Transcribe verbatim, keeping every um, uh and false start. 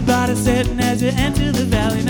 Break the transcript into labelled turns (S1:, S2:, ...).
S1: spot is setting as you enter the valley.